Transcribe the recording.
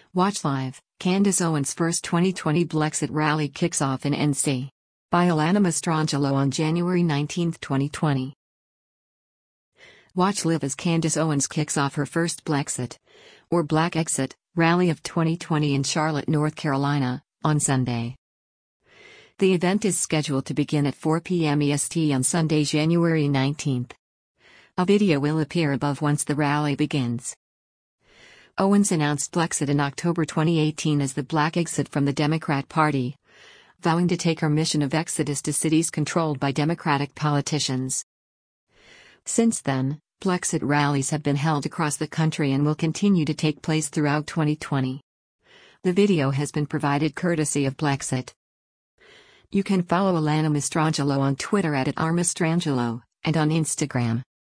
Watch live. Candace Owens' first 2020 Blexit rally kicks off in NC. By Alana Mastrangelo on January 19, 2020. Watch live as Candace Owens kicks off her first Blexit, or Black Exit, rally of 2020 in Charlotte, North Carolina, on Sunday. The event is scheduled to begin at 4 p.m. EST on Sunday, January 19. A video will appear above once the rally begins. Owens announced Blexit in October 2018 as the Black Exit from the Democrat Party, vowing to take her mission of exodus to cities controlled by Democratic politicians. Since then, Blexit rallies have been held across the country and will continue to take place throughout 2020. The video has been provided courtesy of Blexit. You can follow Alana Mastrangelo on Twitter @RMastrangelo, and on Instagram